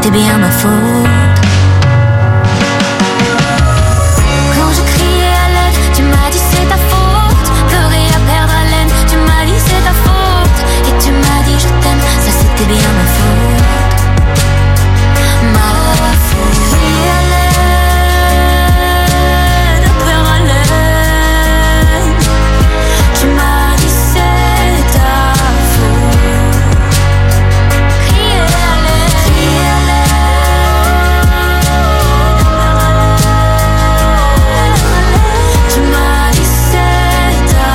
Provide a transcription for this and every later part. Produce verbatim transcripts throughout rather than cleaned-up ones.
c'était bien ma faute. Quand je criais à l'aide, tu m'as dit c'est ta faute. Pleurer à perdre haleine, tu m'as dit c'est ta faute. Et tu m'as dit je t'aime, ça c'était bien ma faute. Ma faute. Crier à l'aide, à perdre haleine, tu m'as dit c'est ta faute. Crier à l'aide, crier à l'aide, tu m'as dit c'est ta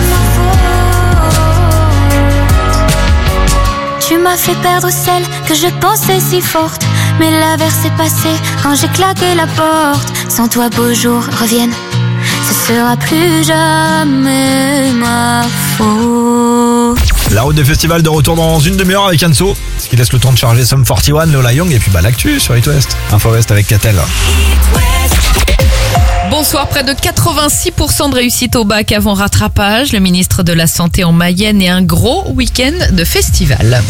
faute. Tu m'as fait perdre celle que je pensais si forte, mais l'averse est passée quand j'ai claqué la porte. Sans toi beaux jours reviennent, ce sera plus jamais ma faute. La route des festivals de retour dans une demi-heure avec Anso, ce qui laisse le temps de charger Sum quarante et un, Lola Young et puis bah l'actu sur It West. Info West avec Catel. Bonsoir, près de quatre-vingt-six pour cent de réussite au bac avant rattrapage. Le ministre de la Santé en Mayenne et un gros week-end de festival.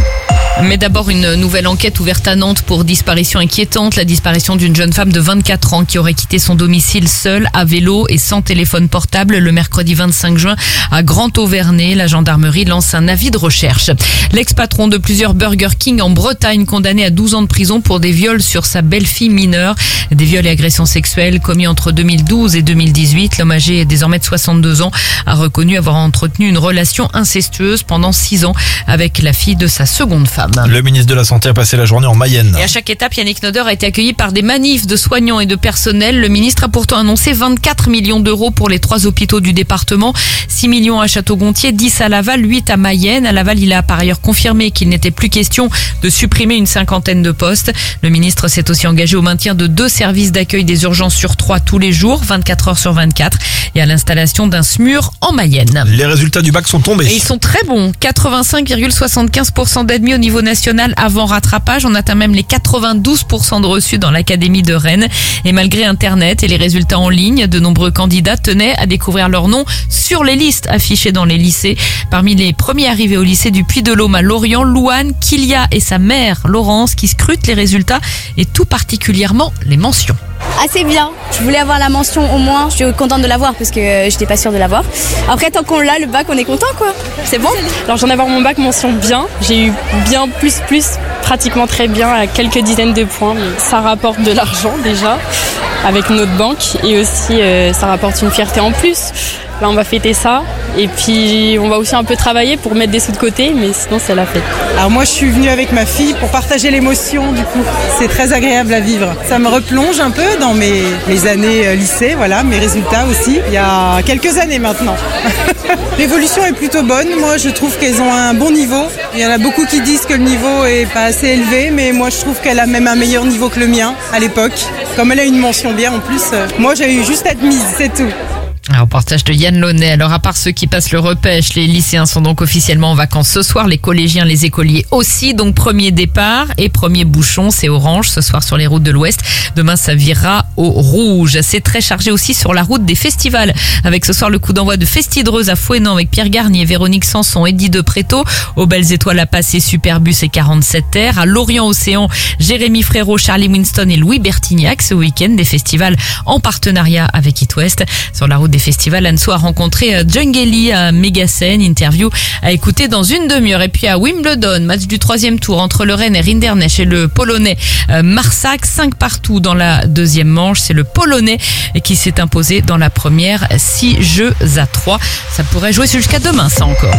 Mais d'abord, une nouvelle enquête ouverte à Nantes pour disparition inquiétante. La disparition d'une jeune femme de vingt-quatre ans qui aurait quitté son domicile seule, à vélo et sans téléphone portable le mercredi vingt-cinq juin à Grand-Auvernay. La gendarmerie lance un avis de recherche. L'ex-patron de plusieurs Burger King en Bretagne, condamné à douze ans de prison pour des viols sur sa belle-fille mineure. Des viols et agressions sexuelles commis entre deux mille douze et deux mille dix-huit. L'homme âgé, désormais de soixante-deux ans, a reconnu avoir entretenu une relation incestueuse pendant six ans avec la fille de sa seconde femme. Le ministre de la Santé a passé la journée en Mayenne. Et à chaque étape, Yannick Noder a été accueilli par des manifs de soignants et de personnel. Le ministre a pourtant annoncé vingt-quatre millions d'euros pour les trois hôpitaux du département. six millions à Château-Gontier, dix à Laval, huit à Mayenne. À Laval, il a par ailleurs confirmé qu'il n'était plus question de supprimer une cinquantaine de postes. Le ministre s'est aussi engagé au maintien de deux services d'accueil des urgences sur trois tous les jours, vingt-quatre heures sur vingt-quatre, et à l'installation d'un SMUR en Mayenne. Les résultats du bac sont tombés. Et ils sont très bons. quatre-vingt-cinq virgule soixante-quinze pour cent d'admis au niveau national avant rattrapage. On atteint même les quatre-vingt-douze pour cent de reçus dans l'académie de Rennes. Et malgré Internet et les résultats en ligne, de nombreux candidats tenaient à découvrir leur nom sur les listes affichées dans les lycées. Parmi les premiers arrivés au lycée du Puy-de-Dôme à Lorient, Louane, Kilia et sa mère Laurence qui scrutent les résultats et tout particulièrement les mentions. Assez bien. Je voulais avoir la mention au moins. Je suis contente de l'avoir parce que j'étais pas sûre de l'avoir. Après, tant qu'on l'a, le bac, on est content quoi. C'est bon. Alors, je viens d'avoir mon bac mention bien. J'ai eu bien plus plus, pratiquement très bien, à quelques dizaines de points. Mais ça rapporte de l'argent déjà avec notre banque et aussi euh, ça rapporte une fierté en plus. Là, on va fêter ça et puis on va aussi un peu travailler pour mettre des sous de côté, mais sinon c'est la fête. Alors moi, je suis venue avec ma fille pour partager l'émotion, du coup. C'est très agréable à vivre. Ça me replonge un peu dans mes, mes années euh, lycée, voilà, mes résultats aussi, il y a quelques années maintenant. L'évolution est plutôt bonne. Moi, je trouve qu'elles ont un bon niveau. Il y en a beaucoup qui disent que le niveau est pas assez élevé, mais moi, je trouve qu'elle a même un meilleur niveau que le mien à l'époque. Comme elle a une mention bien en plus, euh, moi, j'ai eu juste admise, c'est tout. Un reportage de Yann Launay. Alors, à part ceux qui passent le repêche, les lycéens sont donc officiellement en vacances ce soir. Les collégiens, les écoliers aussi. Donc, premier départ et premier bouchon, c'est orange ce soir sur les routes de l'Ouest. Demain, ça virera au rouge. C'est très chargé aussi sur la route des festivals. Avec ce soir le coup d'envoi de Festidreuse à Fouesnant avec Pierre Garnier, Véronique Sanson, Eddie de Préto. Aux Belles Étoiles à Passé, Superbus et quarante-sept Terres. À Lorient-Océan, Jérémy Frérot, Charlie Winston et Louis Bertignac. Ce week-end, des festivals en partenariat avec It West. Sur la route des festivals, Anso a rencontré Djungeli à Mégascène. Interview à écouter dans une demi-heure. Et puis à Wimbledon, match du troisième tour entre le Rennais Rinderknecht et le Polonais Marsac. cinq partout dans la deuxième manche. C'est le Polonais qui s'est imposé dans la première. six jeux à trois. Ça pourrait jouer jusqu'à demain, ça encore.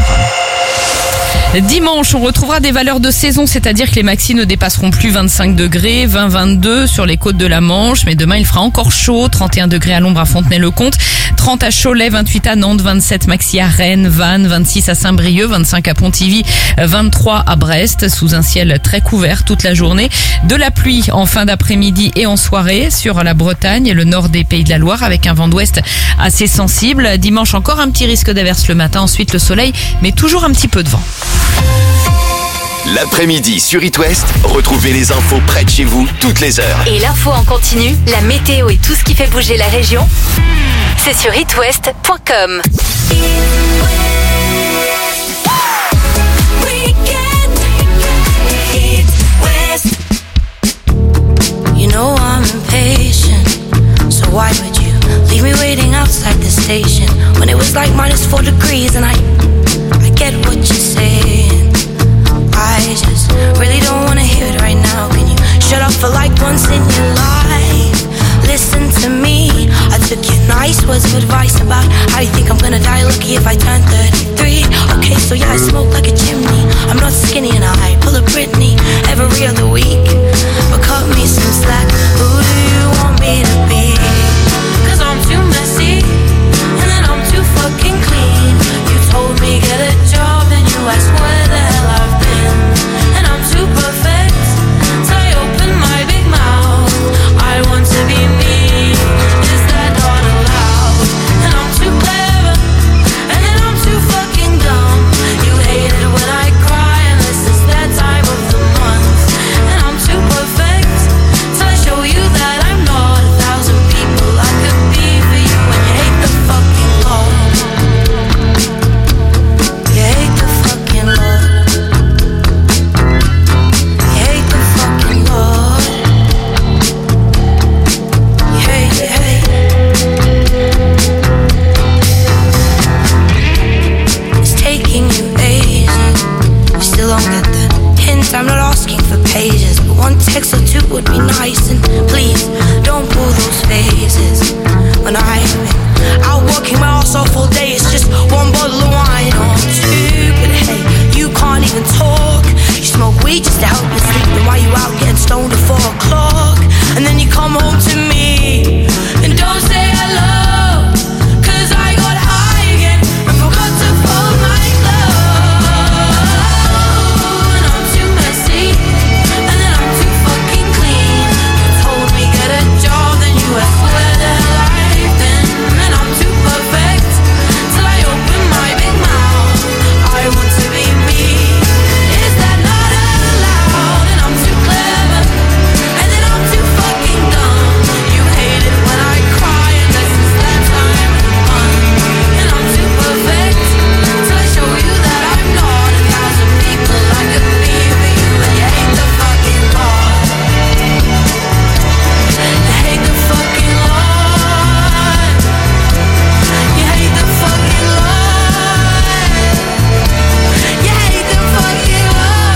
Dimanche, on retrouvera des valeurs de saison, c'est-à-dire que les maxis ne dépasseront plus vingt-cinq degrés, vingt vingt-deux sur les côtes de la Manche. Mais demain, il fera encore chaud, trente et un degrés à l'ombre à Fontenay-le-Comte, trente à Cholet, vingt-huit à Nantes, vingt-sept maxi à Rennes, Vannes, vingt-six à Saint-Brieuc, vingt-cinq à Pontivy, vingt-trois à Brest, sous un ciel très couvert toute la journée. De la pluie en fin d'après-midi et en soirée sur la Bretagne et le nord des Pays de la Loire avec un vent d'ouest assez sensible. Dimanche, encore un petit risque d'averse le matin, ensuite le soleil, mais toujours un petit peu de vent. L'après-midi sur It West, retrouvez les infos près de chez vous toutes les heures. Et l'info en continu, la météo et tout ce qui fait bouger la région, c'est sur it west point com. reason. I, I get what you're saying. I just really don't wanna hear it right now. Can you shut up for like once in your life? Listen to me. I took your nice words of advice about how you think I'm gonna die lucky if I turn thirty-three. Okay, so yeah, I smoke like a chimney. I'm not skinny and I pull a Britney every other week. But cut me some slack. Who do you want me to be? Cause I'm too messy and then I'm too fucking clean. You told me get a job, then you asked where the hell I've been. And I'm too perfect, so I open my big mouth. I want to be me, is that not allowed? And I'm too clever, and then I'm too fucking dumb. You hate it when I cry, and this is that time of the month. And I'm too perfect, so I show you that I'm not a thousand people I could be for you. And you hate the fucking Lord. You hate the fucking Lord. You hate the fucking Lord. You hate, you hate. It's taking you ages. You still don't get the hint. I'm not asking for pages, but one text or two would be nice. And please, don't pull those phases. When I've been out working my ass off all day, it's just one bottle of wine or two. But hey, you can't even talk. You smoke weed just to help you sleep. Then why you out getting stoned at four o'clock? And then you come home to me and don't say hello. Cause I got high again and forgot to fold my clothes. And I'm too messy and then I'm too fucking clean. You told me get a job, then you asked where the hell I've been. And I'm too perfect, till I open my big mouth. I want to be me, is that not allowed? And I'm too clever, and then I'm too fucking dumb. You hate it when I cry, and this is that time of the month. And I'm too perfect, till I show you that I'm not a thousand people I could be for you. And you hate the fucking Lord. You hate the fucking Lord. You hate the fucking Lord. You hate the fucking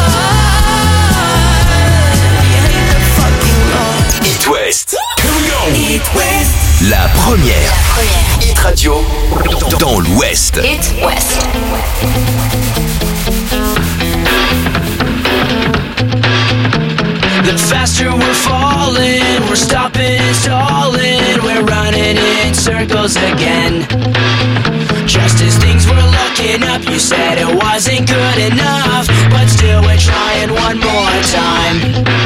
Lord. You hate the fucking Lord. It West. It West. La première. Hit Radio dans l'Ouest. It West. The faster we're falling, we're stopping and stalling, we're running in circles again. Just as things were looking up, you said it wasn't good enough, but still we're trying one more time.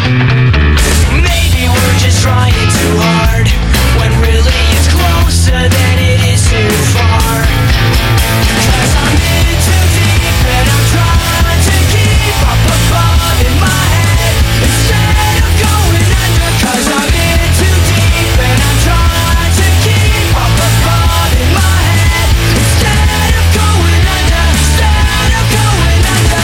Maybe we're just trying too hard, when really it's closer than it is too far. Cause I'm in too deep and I'm trying to keep up above in my head instead of going under. Cause I'm in too deep and I'm trying to keep up above in my head instead of going under. Instead of going under.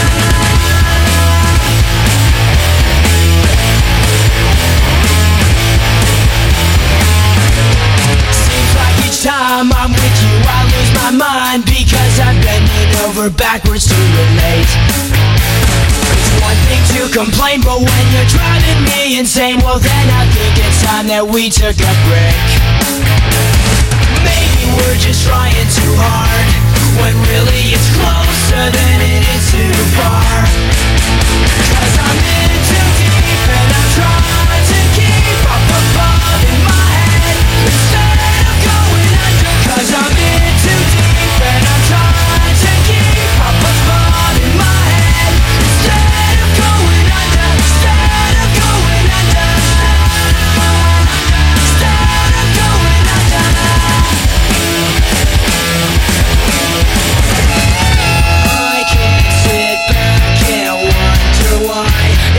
Seems like each time I'm with you I lose my mind, because I'm bending over backwards to relate. It's one thing to complain, but when you're driving me insane, well then I think it's time that we took a break. Maybe we're just trying too hard, when really it's closer than it is too far. Cause I'm in too deep and I'm trying to keep up above in my head instead of going under. Cause I'm in too deep and I'm trying to keep up above in my head instead of going under. Instead of going under. Instead of going under. I can't sit back and wonder why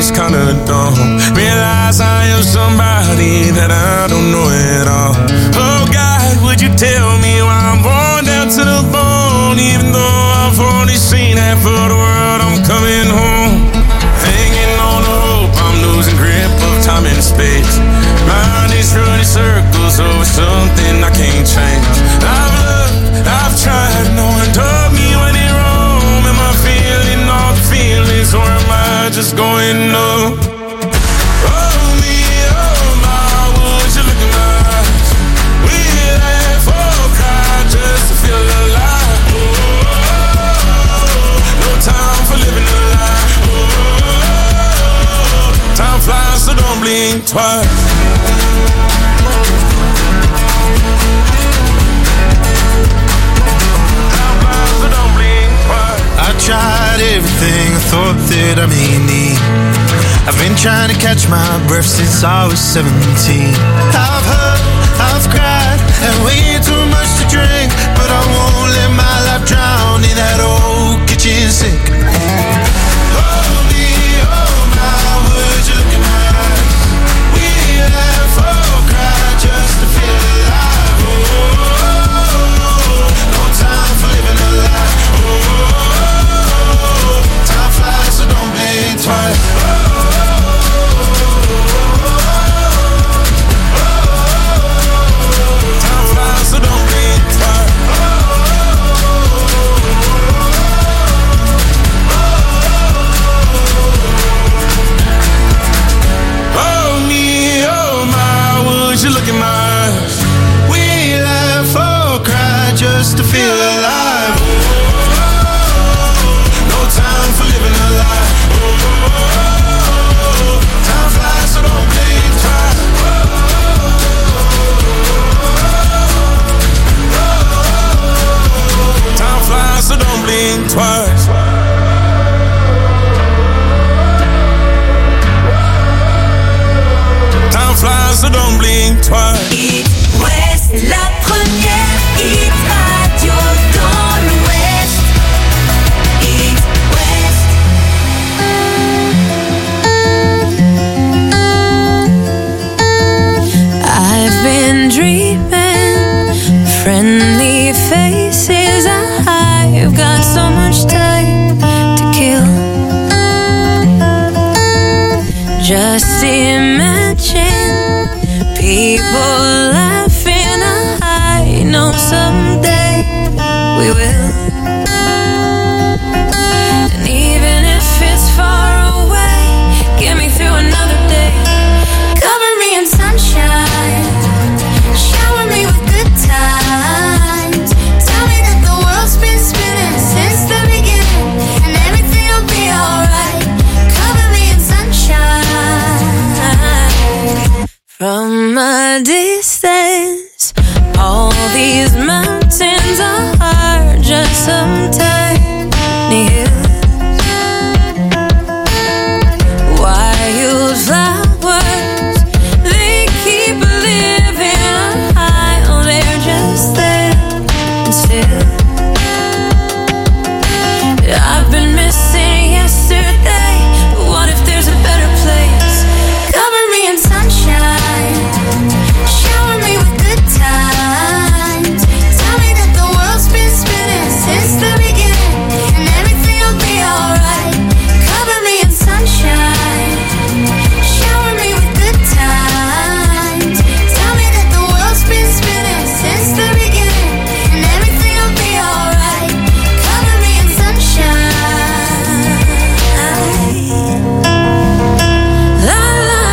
it's kinda dumb. Realize I am somebody that I don't know at all. Oh God, would you tell me why I'm born down to the bone? Even though I've only seen half of the world, I'm coming home. Hanging on the hope, I'm losing grip of time and space. Mind is running circles over something I can't change. I've loved, I've tried, no one told me when it wrong. Am I feeling all the feelings, or am I just going numb? Oh me, oh my, would you look in my eyes? We laugh or cry just to feel alive. Oh, no time for living a lie. Oh, time flies, so don't blink twice. I tried everything I thought that I may need. I've been trying to catch my breath since I was seventeen. I've hurt, I've cried, and way too much to drink, but I won't let my life drown in that old kitchen sink. Oh me, oh my, would you look in my eyes? We laugh or cry just to feel alive. Oh, no time for living a lie. So don't blink twice. Oh, oh, oh, time flies, so don't blink twice. Oh me, oh my, would you look in my eyes? We laugh or cry just to feel alive. Time for living a lie. Oh, time flies, so don't blink twice. Oh, time flies, so don't blink twice. Time flies, so don't blink twice. It West, la première hit radio dans l'Ouest. It I've been dreaming, friendly faces. I've got so much time to kill. Just imagine people laughing. I know someday we will. And even if it's far away, get me through another day. Cover me in sunshine, shower me with good times. Tell me that the world's been spinning since the beginning, and everything will be alright. Cover me in sunshine. From a distance, all these mountains are just some tiny hills. Wild flowers, they keep living high. Oh, they're just there and still. I've been missing yesterday, but what if there's a better place? Cover me in sunshine, shower me with good times. Tell me that the world's been spinning since the beginning, and everything will be alright. Cover me in sunshine, shower me with good times. Tell me that the world's been spinning since the beginning, and everything will be alright. Cover me in sunshine. La la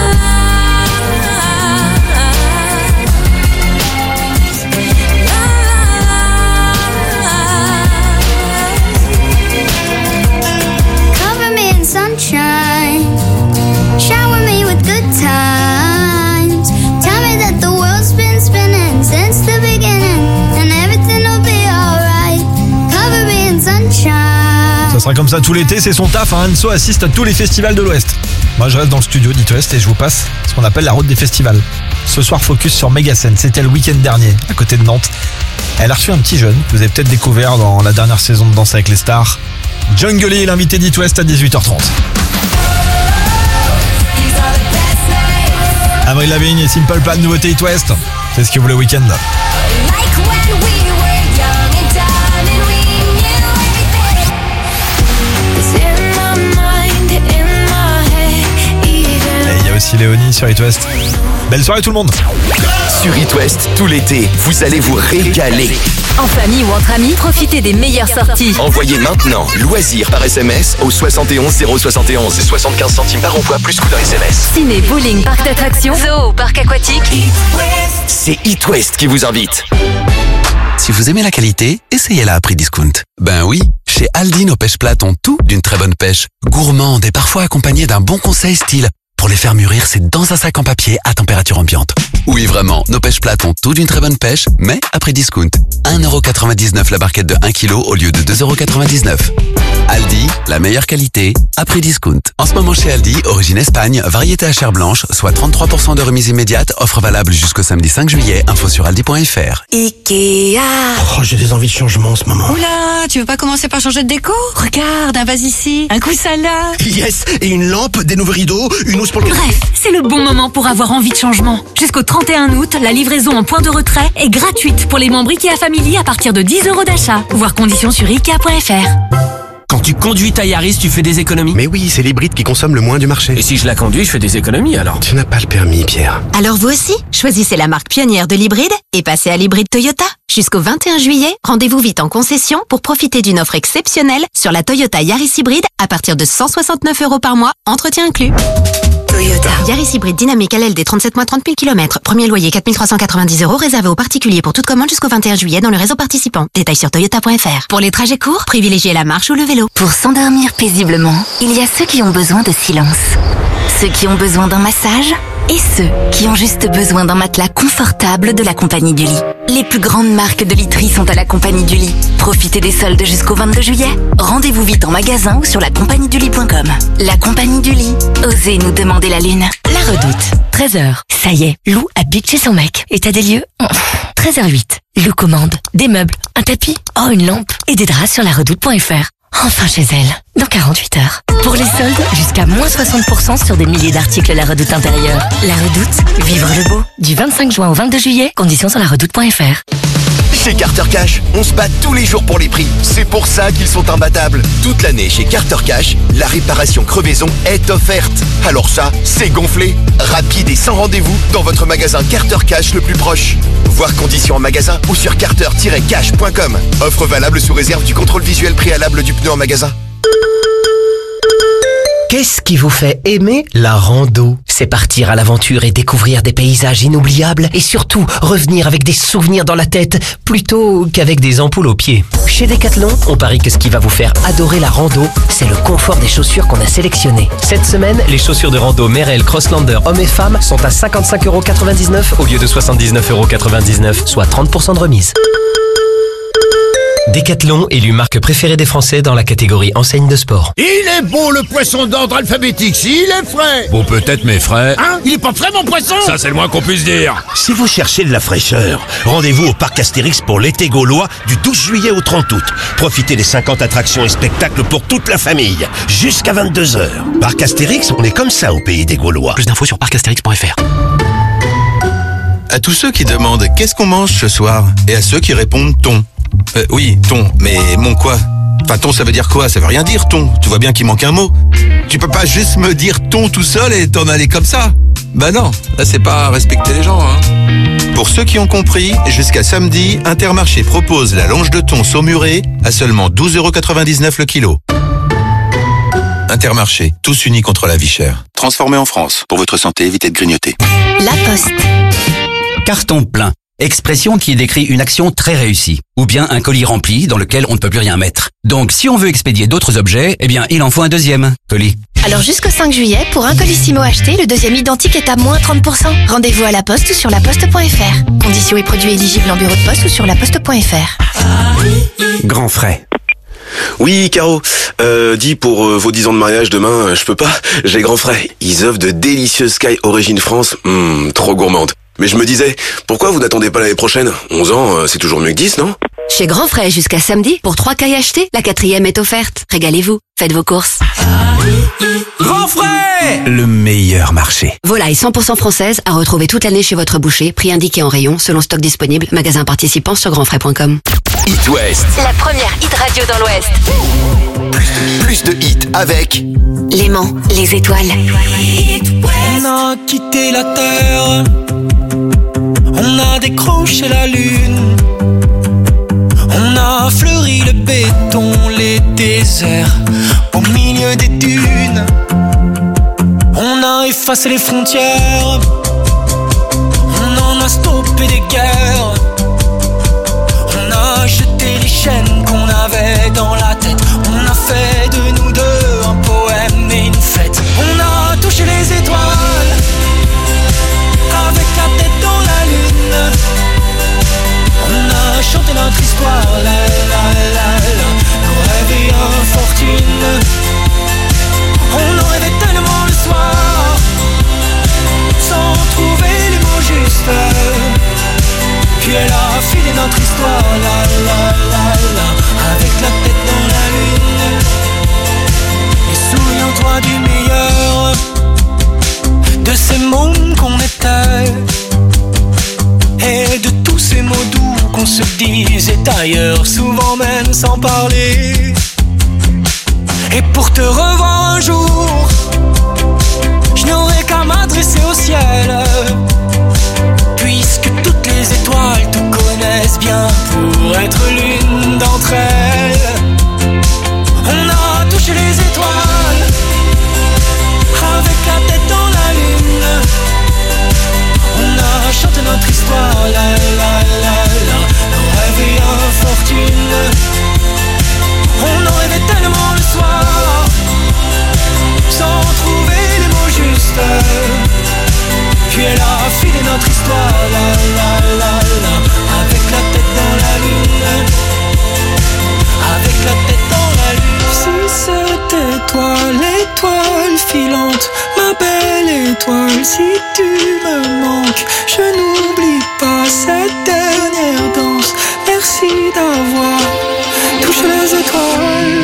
Cover me in sunshine, shower me with good times. Tell me that the world's been spinning since the beginning, and everything will be alright. Cover me in sunshine. Ça sera comme ça tout l'été, c'est son taf. Hein. Anso assiste à tous les festivals de l'Ouest. Moi je reste dans le studio d'It West et je vous passe ce qu'on appelle la route des festivals. Ce soir focus sur Megascène, c'était le week-end dernier à côté de Nantes. Elle a reçu un petit jeune que vous avez peut-être découvert dans la dernière saison de Danse avec les stars. Jungle, l'invité d'It West à dix-huit heures trente. Avril Lavigne et Simple Plan, nouveauté It West. C'est ce que vous le week-end. Et il y a aussi Léonie sur It West. Belle soirée tout le monde. Sur It West, tout l'été, vous allez vous régaler. En famille ou entre amis, profitez des meilleures sorties. Envoyez maintenant loisirs par S M S au soixante et onze zéro soixante et onze. C'est soixante-quinze centimes par envoi plus coût d'un S M S. Ciné, bowling, parc d'attractions, zoo, parc aquatique. C'est It West qui vous invite. Si vous aimez la qualité, essayez-la à prix discount. Ben oui, chez Aldi, nos pêches plates ont tout d'une très bonne pêche. Gourmande et parfois accompagnée d'un bon conseil style. Pour les faire mûrir, c'est dans un sac en papier à température ambiante. Oui, vraiment, nos pêches plates ont tout d'une très bonne pêche, mais à prix discount. un euro quatre-vingt-dix-neuf la barquette de un kilo au lieu de deux euros quatre-vingt-dix-neuf. Aldi, la meilleure qualité, à prix discount. En ce moment chez Aldi, origine Espagne, variété à chair blanche, soit trente-trois pour cent de remise immédiate, offre valable jusqu'au samedi cinq juillet, info sur aldi point fr. Ikea. Oh, j'ai des envies de changement en ce moment. Oula, tu veux pas commencer par changer de déco? Regarde, un vase ici, un coussin là. Yes, et une lampe, des nouveaux rideaux, une housse pour le... Bref, c'est le bon moment pour avoir envie de changement. Jusqu'au trente et un août, la livraison en point de retrait est gratuite pour les membres Ikea Family à partir de dix euros d'achat. Voir conditions sur ikea point fr. Quand tu conduis ta Yaris, tu fais des économies? Mais oui, c'est l'hybride qui consomme le moins du marché. Et si je la conduis, je fais des économies alors? Tu n'as pas le permis, Pierre. Alors vous aussi, choisissez la marque pionnière de l'hybride et passez à l'hybride Toyota. Jusqu'au vingt et un juillet, rendez-vous vite en concession pour profiter d'une offre exceptionnelle sur la Toyota Yaris hybride à partir de cent soixante-neuf euros par mois, entretien inclus. Toyota. Yaris hybride dynamique L L D trente-sept mois trente mille kilomètres. Premier loyer quatre mille trois cent quatre-vingt-dix euros réservé aux particuliers pour toute commande jusqu'au vingt et un juillet dans le réseau participant. Détails sur toyota point fr. Pour les trajets courts, privilégiez la marche ou le vélo. Pour s'endormir paisiblement, il y a ceux qui ont besoin de silence, ceux qui ont besoin d'un massage et ceux qui ont juste besoin d'un matelas confortable de la Compagnie du Lit. Les plus grandes marques de literie sont à la Compagnie du Lit. Profitez des soldes jusqu'au vingt-deux juillet. Rendez-vous vite en magasin ou sur la compagnie du lit point com. La Compagnie du Lit. Osez nous demander la lune. La Redoute. treize heures. Ça y est, Lou habite chez son mec. État des lieux. treize heures huit. Lou commande des meubles, un tapis, oh une lampe et des draps sur la redoute point fr. Enfin chez elle, dans quarante-huit heures. Pour les soldes, jusqu'à moins soixante pour cent sur des milliers d'articles La Redoute intérieure. La Redoute, vivre le beau. Du vingt-cinq juin au vingt-deux juillet, conditions sur la redoute point fr. Chez Carter Cash, on se bat tous les jours pour les prix. C'est pour ça qu'ils sont imbattables. Toute l'année chez Carter Cash, la réparation crevaison est offerte. Alors ça, c'est gonflé. Rapide et sans rendez-vous dans votre magasin Carter Cash le plus proche. Voir conditions en magasin ou sur carter tiret cash point com. Offre valable sous réserve du contrôle visuel préalable du pneu en magasin. Qu'est-ce qui vous fait aimer la rando? C'est partir à l'aventure et découvrir des paysages inoubliables et surtout revenir avec des souvenirs dans la tête plutôt qu'avec des ampoules aux pieds. Chez Decathlon, on parie que ce qui va vous faire adorer la rando, c'est le confort des chaussures qu'on a sélectionnées. Cette semaine, les chaussures de rando Merrell Crosslander hommes et femmes sont à cinquante-cinq euros quatre-vingt-dix-neuf au lieu de soixante-dix-neuf euros quatre-vingt-dix-neuf, soit trente pour cent de remise. Decathlon, élu marque préférée des Français dans la catégorie enseigne de sport. Il est bon le poisson d'ordre alphabétique, s'il est frais. Bon, peut-être mes frais. Hein? Il est pas frais mon poisson? Ça, c'est le moins qu'on puisse dire. Si vous cherchez de la fraîcheur, rendez-vous au parc Astérix pour l'été gaulois du douze juillet au trente août. Profitez des cinquante attractions et spectacles pour toute la famille, jusqu'à vingt-deux heures. Parc Astérix, on est comme ça au pays des Gaulois. Plus d'infos sur parc astérix point fr. À tous ceux qui demandent qu'est-ce qu'on mange ce soir et à ceux qui répondent thon. Euh, oui, thon, mais mon quoi? Enfin, thon, ça veut dire quoi? Ça veut rien dire, thon. Tu vois bien qu'il manque un mot. Tu peux pas juste me dire thon tout seul et t'en aller comme ça. Bah non, là c'est pas respecter les gens, hein. Pour ceux qui ont compris, jusqu'à samedi, Intermarché propose la longe de thon saumurée à seulement douze euros quatre-vingt-dix-neuf le kilo. Intermarché, tous unis contre la vie chère. Transformé en France. Pour votre santé, évitez de grignoter. La Poste. Carton plein. Expression qui décrit une action très réussie. Ou bien un colis rempli dans lequel on ne peut plus rien mettre. Donc si on veut expédier d'autres objets, eh bien il en faut un deuxième colis. Alors jusqu'au cinq juillet, pour un colissimo acheté, le deuxième identique est à moins trente pour cent. Rendez-vous à la Poste ou sur la poste point fr. Conditions et produits éligibles en bureau de poste ou sur la poste point fr. Grand frais. Oui, Caro, euh, dis pour euh, vos dix ans de mariage demain, euh, je peux pas, j'ai grand frais. Ils offrent de délicieuses cailles Origine France, mmh, trop gourmandes. Mais je me disais, pourquoi vous n'attendez pas l'année prochaine? onze ans, euh, c'est toujours mieux que dix, non? Chez Grand Frais, jusqu'à samedi, pour trois cailles achetées, la quatrième est offerte. Régalez-vous, faites vos courses. Grand Frais, le meilleur marché. Volaille cent pour cent française à retrouver toute l'année chez votre boucher, prix indiqué en rayon, selon stock disponible, magasin participant sur grand frais point com. It West. La première hit radio dans l'Ouest. Plus de hits avec Léman, les étoiles. On a quitté la terre, on a décroché la lune, on a fleuri le béton, les déserts, au milieu des dunes. On a effacé les frontières, on en a stoppé des guerres. On a jeté les chaînes qu'on avait dans la tête. On a fait de nous deux un poème et une fête. On a touché les étoiles avec la tête dans la lune. On a chanté notre histoire, la la la la, nos rêves et infortunes. On en rêvait tellement le soir, sans trouver les mots justes. Puis elle a filé notre histoire, la la la la, avec la tête dans la lune. Et souviens-toi du meilleur de ces mômes qu'on était, et de tous ces mots doux qu'on se disait ailleurs, souvent même sans parler. Et pour te revoir un jour, je n'aurai qu'à m'adresser au ciel, puisque toutes les étoiles te connaissent bien pour être l'une d'entre elles. On a touché les étoiles avec la tête dans la lune. On a chanté notre histoire, la la la la, nos rêves et infortunes. On en rêvait tellement le soir, sans trouver les mots justes. Puis elle a filé notre histoire, la la la la, avec la tête dans la lune, avec la tête dans la lune. Si c'était toi l'étoile filante, ma belle étoile, si tu me manques, je n'oublie pas cette dernière danse. Merci d'avoir touché les étoiles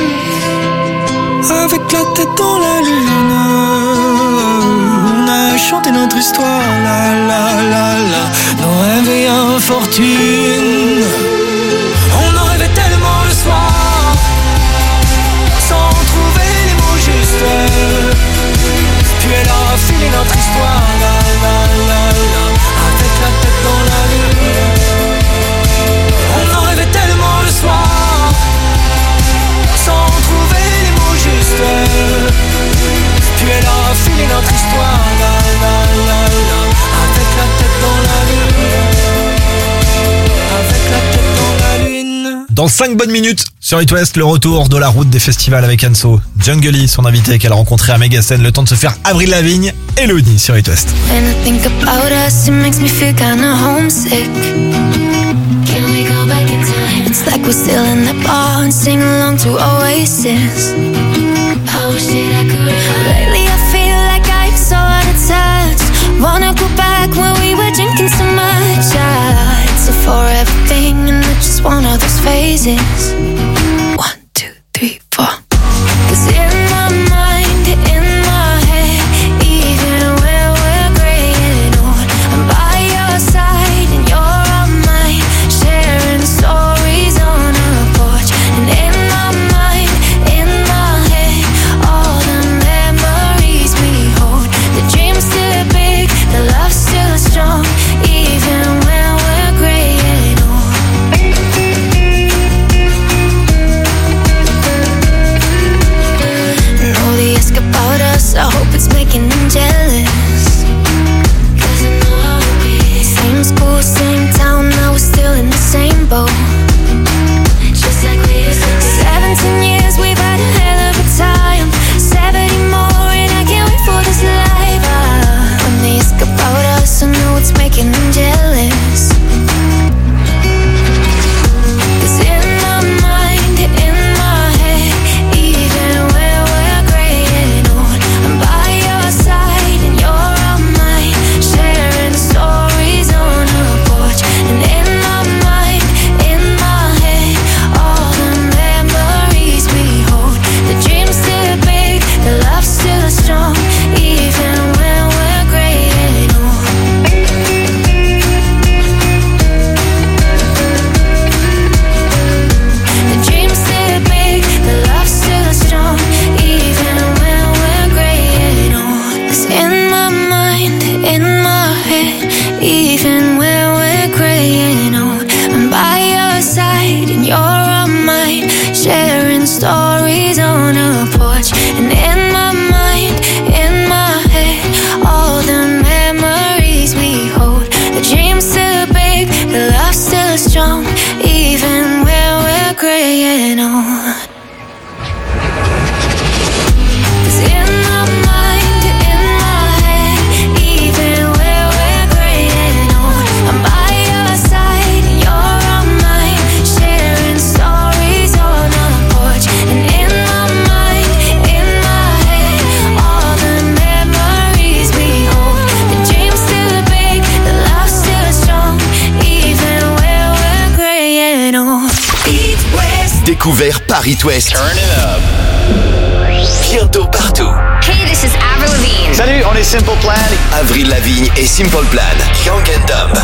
avec la tête dans la lune. On a chanté notre histoire, la la la la, nos rêves et infortunes. On en rêvait tellement le soir, sans trouver les mots justes. Puis elle a filé notre histoire, la la la la, avec la tête dans la lune. On en rêvait tellement le soir, sans trouver les mots justes. Puis elle a filé notre histoire, la la la la, avec la tête dans la lune, avec la tête dans la lune. Dans cinq bonnes minutes, sur It West, le retour de la route des festivals avec Anso. Jungle, son invité qu'elle a rencontré à Megascène, le temps de se faire Avril Lavigne et Loni sur It West. When I think about us, it makes me feel kinda homesick. Can we go back in time? It's like we're still in the bar and sing along to Oasis. I wish that I could. Lately I feel like I'm so out of touch. Wanna go back when we were drinking so much. Yeah, it's a forever thing and it's just one of those phases. One, two, three, four. 'Cause in my mind, in my head, even when we're gray and old, I'm by your side and you're on mine, sharing stories on a porch. And in my mind, in my head, all the memories we hold. The dream's still big, the love's still strong, even when we're gray and old. And all the ask about us, I hope it's making them jealous. 'Cause I know how it be. Same school, same town, now we're still in the same boat. Just like we used to be. Seventeen years, we've had a hell of a time. Seventy more, and I can't wait for this life. Ah, when they ask about us, I know it's making them jealous. 'Cause in my mind, in my head, even when we're gray and old, I'm by your side on a porch. And in my mind, in my head, all the memories we hold. The dreams still big, the love still strong, even when we're graying old. Découvert par It West. Bientôt partout. Hey, this is Avril Lavigne. Salut, on est Simple Plan. Avril Lavigne et Simple Plan. Young and Dumb.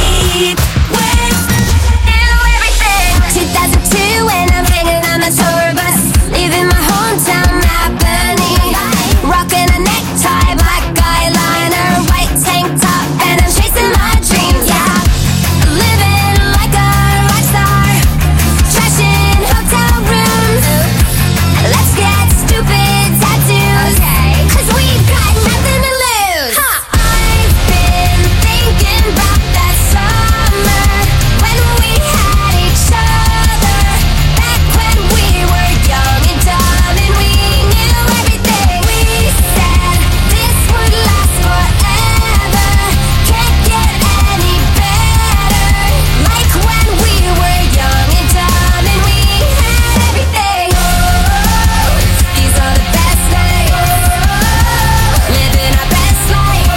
two thousand two when I'm hanging on the tour bus, leaving my hometown Albany, rocking a necktie, black eyeliner, white tank top, and I'm chasing my dreams. Yeah, living like a rock star, trashing hotel rooms. Let's get stupid tattoos, cause we've got nothing to lose. Huh. I've been thinking about that summer when we had each other, back when we were young and dumb and we knew everything. We said this would last forever, can't get any better, like when we were young and dumb and we had everything. Oh, these are the best days, living our best life,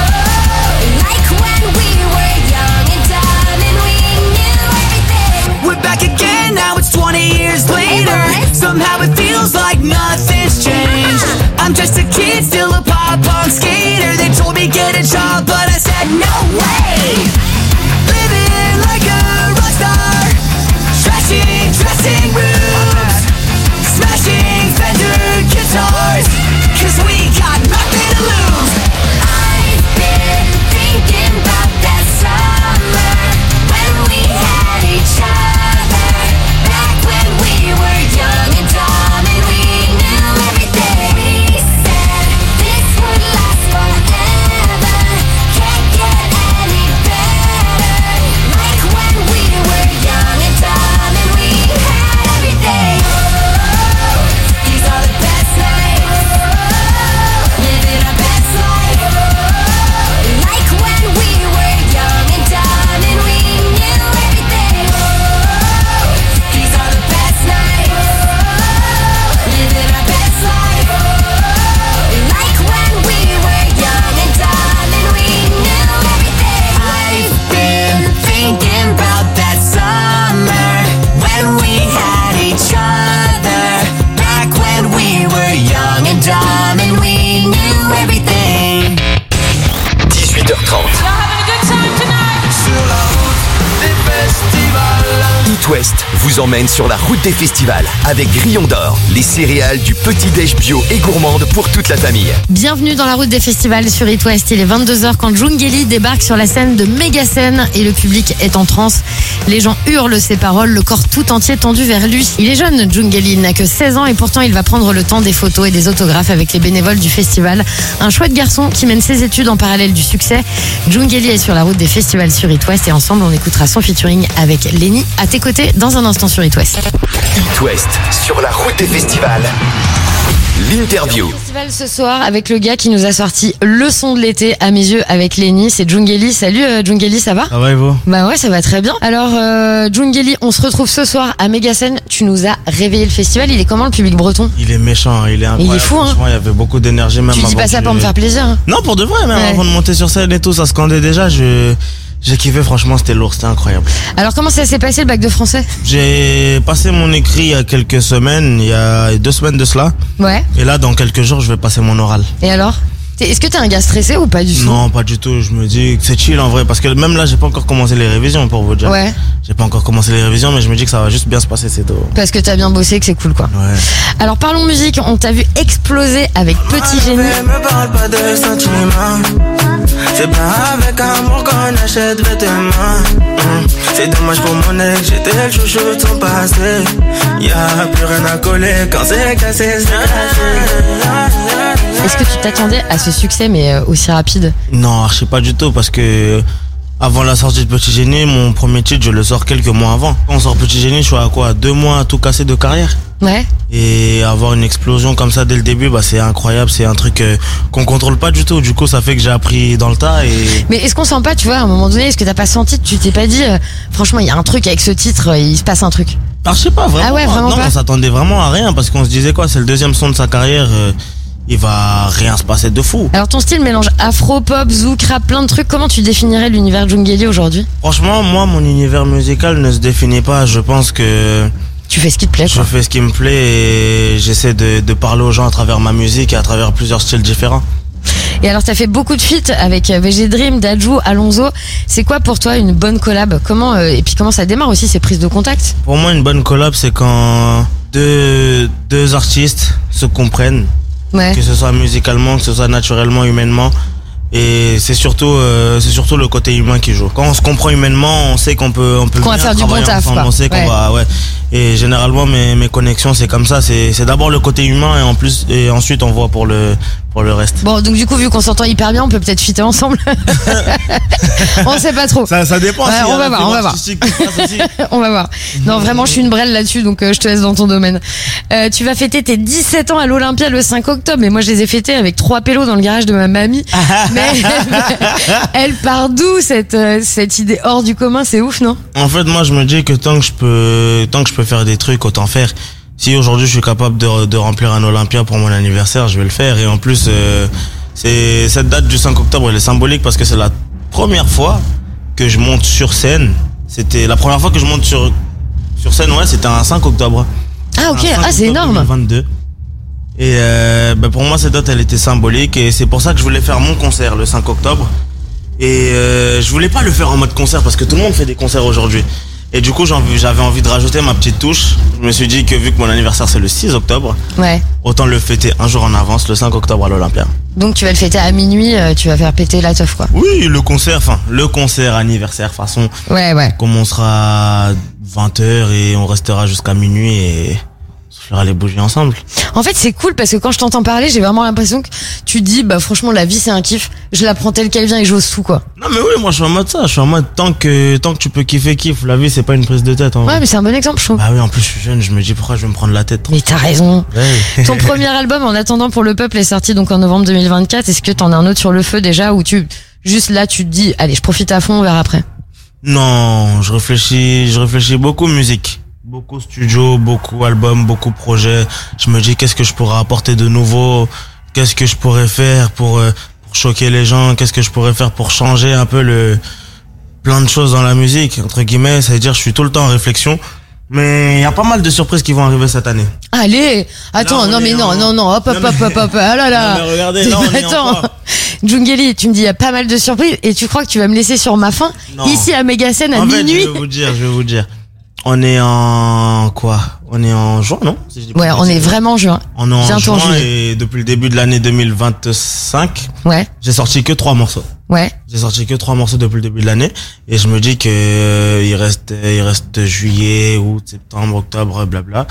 like when we were young and dumb and we knew everything. We're back again, now it's twenty years later. Somehow it feels like nothing's changed. I'm just a kid, still a pop-punk skater. They told me get a job, but I said no way. Living like a rock star, trashing dressing rooms, smashing Fender guitars, cause we got nothing to lose. I've been thinking about that summer when we had each other, back when we were young and dumb and we knew everything. We said this would last forever, can't get any better, like when we were young and dumb and we had everything. Oh, these are the best nights, living our best life, like when we were young and dumb and we knew everything. Oh, these are the best nights, living our best life, like when we were young and dumb and we knew everything. I've been thinking about that summer when we had each other, back when we were young and dumb and we knew everything. dix-huit heures trente. Sur la route des festivals. It West vous emmène sur la route des festivals avec Grillon d'Or, les céréales du petit-déj bio et gourmande pour toute la famille. Bienvenue dans la route des festivals sur It West. Il est vingt-deux heures quand Djungeli débarque sur la scène de Méga-scène et le public est en transe. Les gens hurlent ses paroles, le corps tout entier tendu vers lui. Il est jeune, Djungeli, il n'a que seize ans et pourtant il va prendre le temps des photos et des autographes avec les bénévoles du festival. Un chouette garçon qui mène ses études en parallèle du succès. Djungeli est sur la route des festivals sur It West et ensemble on écoutera son featuring avec Lenny à tes côtés dans un instant sur It West. It West sur la route des festivals. L'interview. Festival ce soir avec le gars qui nous a sorti le son de l'été à mes yeux avec Lenny, c'est Djungeli. Salut euh, Djungeli, ça va? Ça va et vous? Bah ouais, ça va très bien. Alors euh, Djungeli, on se retrouve ce soir à Méga-scène. Tu nous as réveillé le festival. Il est comment le public breton? Il est méchant, il est incroyable. Il est fou, hein. Franchement, il y avait beaucoup d'énergie même. Tu dis avant pas ça que pour je- me faire plaisir, hein. Non, pour de vrai, même Ouais. avant de monter sur scène et tout, ça scandait déjà. Je j'ai kiffé, franchement, c'était lourd, c'était incroyable. Alors comment ça s'est passé le bac de français? J'ai passé mon écrit il y a quelques semaines, il y a deux semaines de cela. Ouais. Et là, dans quelques jours, je vais passer mon oral. Et alors? T'es- Est-ce que t'es un gars stressé ou pas du tout? Non, pas du tout. Je me dis que c'est chill en vrai. Parce que même là, j'ai pas encore commencé les révisions pour vous dire. Ouais. J'ai pas encore commencé les révisions, mais je me dis que ça va juste bien se passer, c'est tout. Parce que t'as bien bossé, que c'est cool quoi. Ouais. Alors parlons musique, on t'a vu exploser avec Petit Génie. Me parle pas de sentiments. C'est pas avec amour qu'on achète vêtements. Hum, C'est dommage pour mon ex, j'étais le chouchou de son passé. Y'a plus rien à coller quand c'est cassé, c'est cassé. Est-ce que tu t'attendais à ce succès mais euh, aussi rapide? Non, je sais pas du tout parce que avant la sortie de Petit Génie, mon premier titre, je le sors quelques mois avant. Quand on sort Petit Génie, je suis à quoi? Deux mois à tout casser de carrière. Ouais. Et avoir une explosion comme ça dès le début, bah c'est incroyable, c'est un truc euh, qu'on contrôle pas du tout. Du coup, ça fait que j'ai appris dans le tas et Mais est-ce qu'on sent pas, tu vois, à un moment donné, est-ce que t'as pas senti, tu t'es pas dit, euh, franchement, il y a un truc avec ce titre, euh, il se passe un truc? ah, je sais pas vraiment. Ah ouais, vraiment non, pas. on s'attendait vraiment à rien parce qu'on se disait quoi, c'est le deuxième son de sa carrière, euh, il va rien se passer de fou. Alors ton style mélange afro, pop, zouk, rap, plein de trucs. Comment tu définirais l'univers Djungeli aujourd'hui? Franchement, moi, mon univers musical ne se définit pas. Je pense que tu fais ce qui te plaît, je quoi. fais ce qui me plaît et j'essaie de, de parler aux gens à travers ma musique et à travers plusieurs styles différents. Et alors t'as fait beaucoup de feats avec V G Dream, Dadju, Alonso. C'est quoi pour toi une bonne collab? Comment euh, et puis comment ça démarre aussi ces prises de contact? Pour moi, une bonne collab, c'est quand deux, deux artistes se comprennent, Ouais. que ce soit musicalement, que ce soit naturellement, humainement. Et c'est surtout, euh, c'est surtout le côté humain qui joue. Quand on se comprend humainement, on sait qu'on peut, on peut Qu'on va bien faire du bon travailler taf, ensemble, quoi. on sait qu'on Ouais. va, ouais. Et généralement, mes, mes connexions, c'est comme ça. C'est, c'est d'abord le côté humain et en plus, et ensuite, on voit pour le, pour le reste. Bon, donc du coup, vu qu'on s'entend hyper bien, on peut peut-être fitter ensemble. On sait pas trop. Ça, ça dépend. Ouais, s'il y a on va un voir, film on va voir. artistique qui se passe aussi. On va voir. Non, vraiment, je suis une brêle là-dessus, donc euh, je te laisse dans ton domaine. Euh, tu vas fêter tes dix-sept ans à l'Olympia le cinq octobre, et moi je les ai fêtés avec trois pélos dans le garage de ma mamie. Mais elle part d'où cette euh, cette idée hors du commun? C'est ouf, non? En fait, moi, je me dis que tant que je peux, tant que je peux faire des trucs, autant faire. Si aujourd'hui je suis capable de, de remplir un Olympia pour mon anniversaire, je vais le faire. Et en plus, euh, c'est cette date du cinq octobre, elle est symbolique parce que c'est la première fois que je monte sur scène. C'était la première fois que je monte sur sur scène, ouais, c'était un cinq octobre. Ah ok, Un cinq ah c'est octobre énorme. deux mille vingt-deux. Et euh, bah, pour moi, cette date, elle était symbolique et c'est pour ça que je voulais faire mon concert le cinq octobre. Et euh, je voulais pas le faire en mode concert parce que tout le monde fait des concerts aujourd'hui. Et du coup, j'en- j'avais envie de rajouter ma petite touche. Je me suis dit que vu que mon anniversaire c'est le six octobre, Ouais. autant le fêter un jour en avance, le cinq octobre à l'Olympia. Donc tu vas le fêter à minuit, euh, tu vas faire péter la teuf, quoi. Oui, le concert, enfin, le concert anniversaire, façon. Ouais, ouais. On commencera à vingt heures et on restera jusqu'à minuit et on fera les bougies ensemble. En fait, c'est cool parce que quand je t'entends parler, j'ai vraiment l'impression que tu te dis, bah franchement, la vie c'est un kiff. Je la prends telle qu'elle vient et j'ose tout, quoi. Non mais oui, moi je suis en mode ça, je suis en mode tant que tant que tu peux kiffer, kiffe. La vie c'est pas une prise de tête. En vrai. Ouais, mais c'est un bon exemple, je trouve. Bah oui, en plus je suis jeune, je me dis pourquoi je vais me prendre la tête. Mais t'as raison. Ouais. Ton premier album, En attendant pour le peuple, est sorti donc en novembre deux mille vingt-quatre. Est-ce que t'en as un autre sur le feu déjà ou tu juste là tu te dis, allez, je profite à fond, on verra après. Non, je réfléchis, je réfléchis beaucoup musique, beaucoup studio, beaucoup albums, beaucoup projets. Je me dis qu'est-ce que je pourrais apporter de nouveau, qu'est-ce que je pourrais faire pour, euh, pour choquer les gens, qu'est-ce que je pourrais faire pour changer un peu le plein de choses dans la musique entre guillemets. Ça veut dire je suis tout le temps en réflexion. Mais il y a pas mal de surprises qui vont arriver cette année. Allez, attends, Là, on non est mais non, en- non, non, hop, hop, hop, hop, hop, ah là là. Non, mais regardez, là, on est Attends, encore. Djungeli, tu me dis il y a pas mal de surprises et tu crois que tu vas me laisser sur ma faim Non. ici à Méga-Scène à En fait, minuit. je vais vous dire, je vais vous dire. On est en quoi? On est en juin, non? Si je dis pas Ouais, de on est bêtises. vraiment en juin. On est en Bientôt en juin juillet. et depuis le début de l'année deux mille vingt-cinq, Ouais, j'ai sorti que trois morceaux. ouais. J'ai sorti que trois morceaux depuis le début de l'année et je me dis que euh, il reste il reste juillet, août, septembre, octobre, blabla.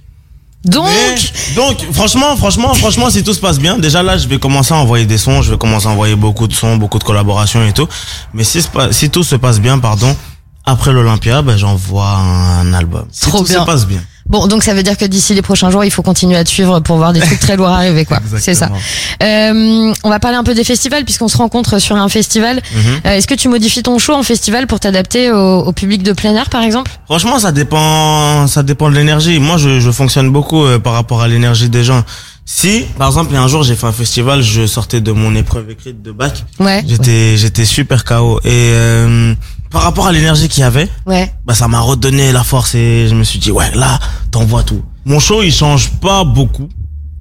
Donc, Mais, donc franchement, franchement, franchement, si tout se passe bien, déjà là, je vais commencer à envoyer des sons, je vais commencer à envoyer beaucoup de sons, beaucoup de collaborations et tout. Mais si, se pa- si tout se passe bien, pardon, après l'Olympia, ben j'envoie un album. Si Trop tout bien. se passe bien. bon, donc ça veut dire que d'ici les prochains jours, il faut continuer à te suivre pour voir des trucs très lourds arriver, quoi. C'est ça. Euh, on va parler un peu des festivals puisqu'on se rencontre sur un festival. Mhm. Euh, Est-ce que tu modifies ton show en festival pour t'adapter au, au public de plein air, par exemple? Franchement, ça dépend, ça dépend de l'énergie. Moi, je, je fonctionne beaucoup euh, par rapport à l'énergie des gens. Si, par exemple, il y a un jour, j'ai fait un festival, je sortais de mon épreuve écrite de bac. Ouais. J'étais, j'étais super K O. Et euh, par rapport à l'énergie qu'il y avait, Ouais. bah ça m'a redonné la force et je me suis dit ouais, là, t'envoies tout. Mon show, il change pas beaucoup.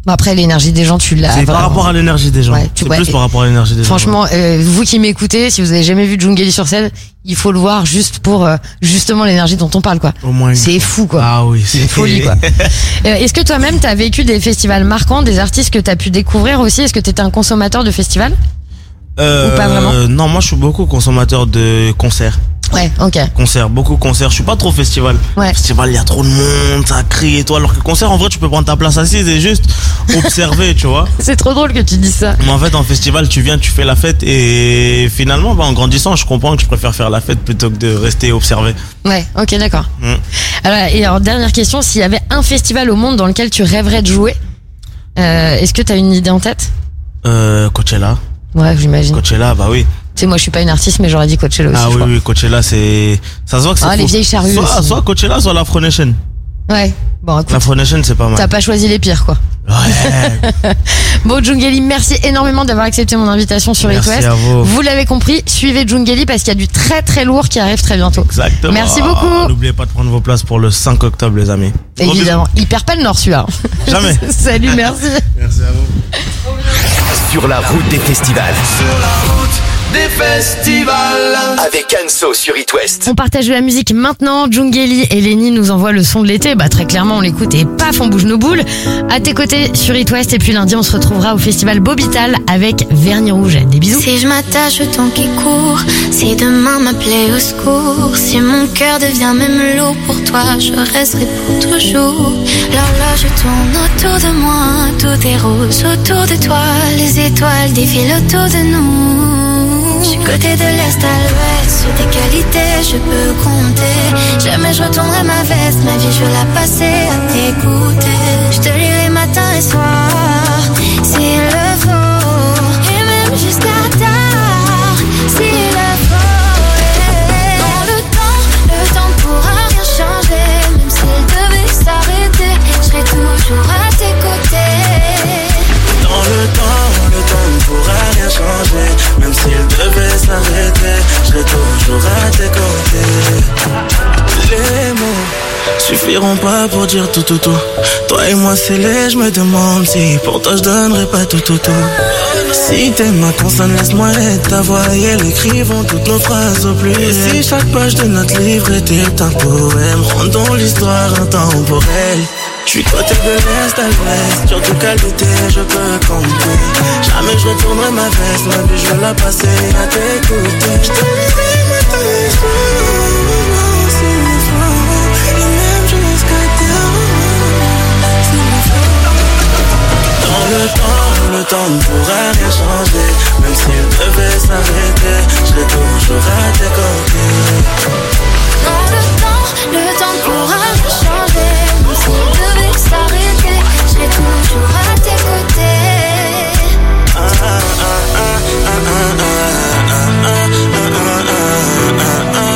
Bon, après, l'énergie des gens, tu l'as. C'est par vraiment. rapport à l'énergie des gens. Ouais, tu c'est vois, plus et- par rapport à l'énergie des Franchement, euh, vous qui m'écoutez, si vous avez jamais vu Djungeli sur scène, il faut le voir juste pour euh, justement l'énergie dont on parle, quoi. gens. Au moins. une C'est fois. fou, quoi. Ah oui, C'est une folie, quoi. Euh, Est-ce que toi-même, t'as vécu des festivals marquants, des artistes que t'as pu découvrir aussi? Est-ce que t'étais un consommateur de festivals? Euh, Ou pas vraiment? Non, moi je suis beaucoup consommateur de concerts. Ouais, ok. Concerts, beaucoup concerts. Je suis pas trop festival. Ouais. Festival, il y a trop de monde, ça crie et tout. Alors que concert, en vrai, tu peux prendre ta place assise et juste observer, tu vois. C'est trop drôle que tu dises ça. Mais en fait, en festival, tu viens, tu fais la fête et finalement, bah, en grandissant, je comprends que je préfère faire la fête plutôt que de rester observer. Ouais, ok, d'accord. Mm. Alors, et alors, dernière question, s'il y avait un festival au monde dans lequel tu rêverais de jouer, euh, est-ce que t'as une idée en tête? Euh, Coachella. Ouais, j'imagine. Coachella, bah oui. Tu sais, moi, je suis pas une artiste, mais j'aurais dit Coachella aussi. Ah je oui, crois. oui, Coachella, c'est. Ça se voit que c'est. Ah, les fou. vieilles charrues Soit, aussi. soit Coachella, soit l'Afro Nation. Ouais. Bon, écoute, L'Afro Nation, c'est pas mal. t'as pas choisi les pires, quoi. Ouais. Bon, Djungeli, merci énormément d'avoir accepté mon invitation sur It Merci West. à vous. Vous l'avez compris, suivez Djungeli parce qu'il y a du très très lourd qui arrive très bientôt. Exactement. Merci beaucoup. N'oubliez pas de prendre vos places pour le cinq octobre, les amis. Gros Évidemment. Il perd pas le nord, celui-là. Jamais. Salut, merci. bisous. Merci à vous. Sur la route des festivals. Des festivals. Avec Anso sur It West. On partage de la musique maintenant. Djungeli et Lenny nous envoient le son de l'été. Bah, très clairement, on l'écoute et paf, on bouge nos boules. À tes côtés sur It West. Et puis lundi, on se retrouvera au festival Bobital avec Vernis Rouge. Des bisous. Si je m'attache au temps qui court, si demain m'appelait au secours, si mon cœur devient même lourd pour toi, je resterai pour toujours. L'horloge tourne autour de moi, tout est rose autour de toi, les étoiles défilent autour de nous. Je suis côté de l'est à l'ouest, sur tes qualités je peux compter. Jamais je retournerai ma veste, ma vie je veux la passer à t'écouter. Je te lirai matin et soir, s'il le faut, et même jusqu'à tard, s'il le faut. Dans le temps, le temps ne pourra rien changer, même s'il devait s'arrêter, je serai toujours à tes côtés. Dans le temps, le temps ne pourra rien changer. Même s'il devait s'arrêter, je serai toujours à tes côtés. Les mots suffiront pas pour dire tout tout tout. Toi et moi c'est les, je me demande si pour toi je donnerais pas tout tout tout. Si t'es ma consonne, laisse-moi être ta voix et elle écrivons toutes nos phrases au plus. Et si chaque page de notre livre était un poème, rendons l'histoire intemporelle. Je suis côté de l'est à l'ouest, surtout qu'à l'été je peux compter. Jamais je retournerai ma veste, ma vie je veux la passer à t'écouter. Je te lirai matin et soir, s'il le faut, et même jusqu'à terre, s'il le faut. Dans le temps, le temps ne pourra rien changer. Même s'il devait s'arrêter, je serai toujours à tes côtés. Dans le temps, le temps ne pourra rien changer. Même s'il devait s'arrêter, je serai toujours à tes côtés. Ah, ah, ah, ah, ah, ah, ah, ah, ah,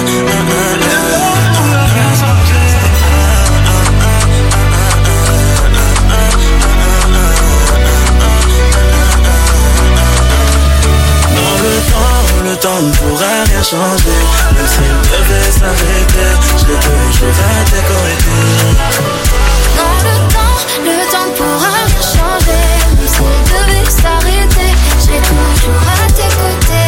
le temps ne pourra rien changer. Même s'il devait s'arrêter, je serai toujours à tes côtés. Dans le temps, le temps ne pourra rien changer. Même s'il devait s'arrêter, je serai toujours à tes côtés.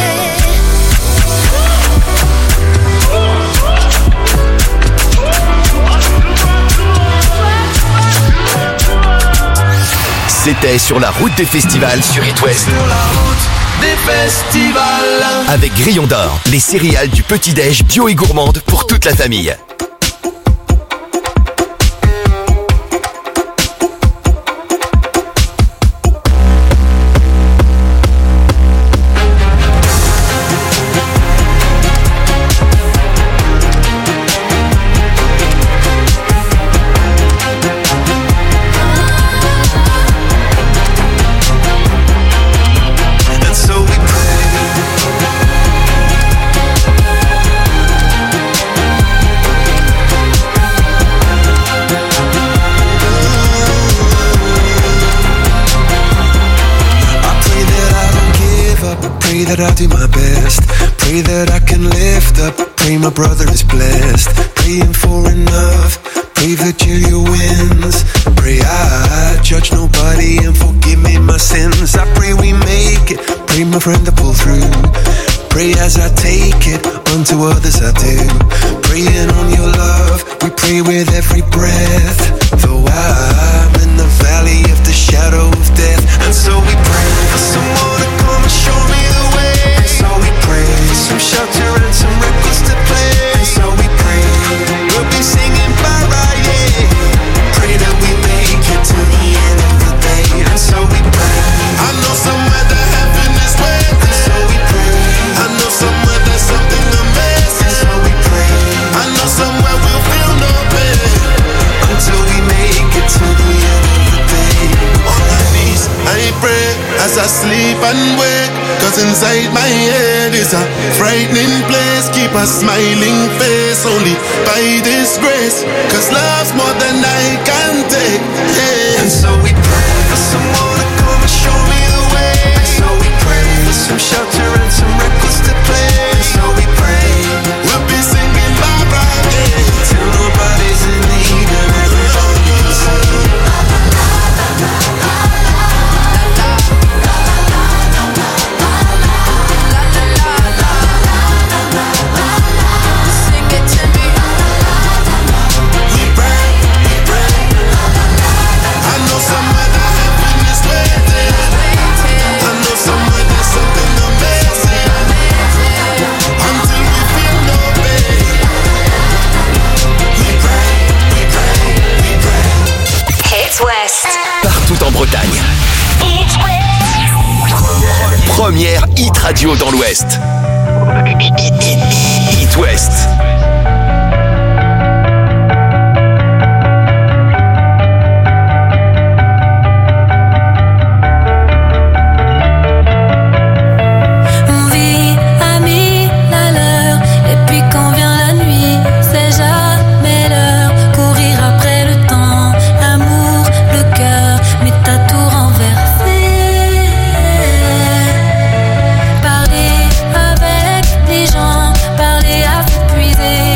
C'était sur la route des festivals sur It West. Des festivals. Avec Grillon d'Or, les céréales du petit-déj bio et gourmande pour toute la famille. That I'll do my best. Pray that I can lift up. Pray my brother is blessed. Praying for enough. Pray Virgilia wins. Pray I judge nobody and forgive me my sins. I pray we make it. Pray my friend to pull through. Pray as I take it, unto others I do. Praying on your love, we pray with every breath. Though I'm in the valley of the shadow of death. And so we pray for someone to come and show me the way. And so we pray for some shelter and some records to play. And so we pray, we'll be singing bye-bye, yeah. Pray that we make it to the end of the day. And so we pray, I know somewhere that heaven is waiting. And so we pray, I know somewhere there's something amazing. And so we pray, I know somewhere we'll feel no pain until we make it to the end of the day. On my knees, I pray as I sleep and wake. Cause inside my head is a frightening place. Keep a smiling face only by this grace. Cause love's more than I can take, yeah. And so we pray for someone to come and show me the way. And so we pray for some shelter and some records to play. And so we pray, we'll be singing bye-bye, yeah. Till nobody's in need of everybody can say. Partout en Bretagne. Première hit radio dans l'Ouest. Hit West. Parler avec les gens, parler à vous puiser.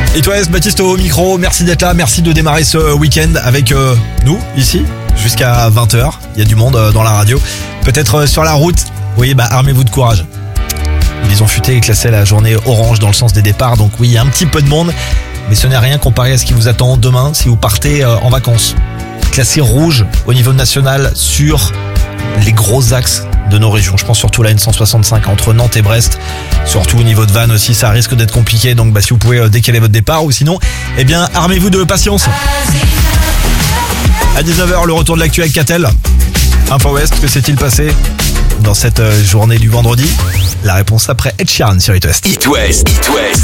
Et toi, Baptiste au micro, merci d'être là, merci de démarrer ce week-end avec euh, nous, ici, jusqu'à vingt heures. Il y a du monde euh, dans la radio. Peut-être euh, sur la route, vous voyez, bah armez-vous de courage. Ils ont futé et classé la journée orange dans le sens des départs, donc oui, il y a un petit peu de monde, mais ce n'est rien comparé à ce qui vous attend demain si vous partez euh, en vacances. Classé rouge au niveau national sur les gros axes de nos régions. Je pense surtout à la N cent soixante-cinq entre Nantes et Brest. Surtout au niveau de Vannes aussi, ça risque d'être compliqué. Donc bah, si vous pouvez euh, décaler votre départ, ou sinon, eh bien, armez-vous de patience. À dix-neuf heures, le retour de l'actu avec Catel. Info Ouest, que s'est-il passé dans cette euh, journée du vendredi? La réponse après Ed Sheeran sur It West. It West, It West.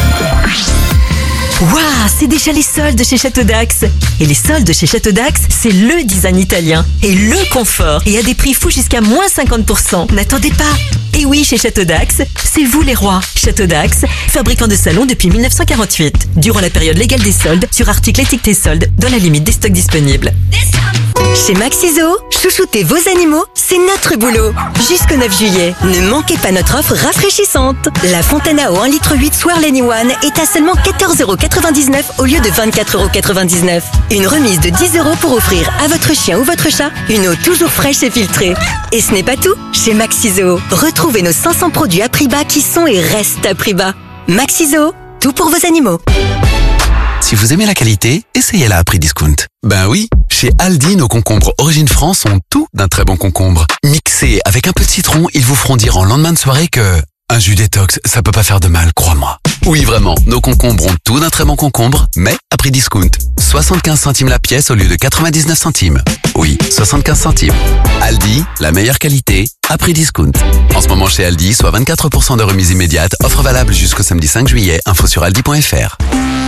Waouh, c'est déjà les soldes chez Château d'Axe. Et les soldes chez Château d'Axe, c'est le design italien et le confort. Et à des prix fous jusqu'à moins cinquante pour cent. N'attendez pas. Et oui, chez Château d'Axe, c'est vous les rois. Château d'Axe, fabricant de salons depuis mille neuf cent quarante-huit. Durant la période légale des soldes, sur articles étiquetés soldes, dans la limite des stocks disponibles. Chez Maxiso, chouchouter vos animaux, c'est notre boulot. Jusqu'au neuf juillet, ne manquez pas notre offre rafraîchissante. La fontaine à eau un virgule huit litres Swirl Anyone est à seulement quatorze euros quatre-vingt-dix-neuf au lieu de vingt-quatre euros quatre-vingt-dix-neuf. Une remise de dix euros pour offrir à votre chien ou votre chat une eau toujours fraîche et filtrée. Et ce n'est pas tout. Chez Maxiso, retrouvez nos cinq cents produits à prix bas qui sont et restent à prix bas. Maxiso, tout pour vos animaux. Si vous aimez la qualité, essayez-la à prix discount. Ben oui, chez Aldi, nos concombres Origine France ont tout d'un très bon concombre. Mixés avec un peu de citron, ils vous feront dire en lendemain de soirée que un jus détox, ça peut pas faire de mal, crois-moi. Oui, vraiment, nos concombres ont tout d'un très bon concombre, mais à prix discount. soixante-quinze centimes la pièce au lieu de quatre-vingt-dix-neuf centimes. Oui, soixante-quinze centimes. Aldi, la meilleure qualité, à prix discount. En ce moment chez Aldi, soit vingt-quatre pour cent de remise immédiate, offre valable jusqu'au samedi cinq juillet, info sur aldi point f r.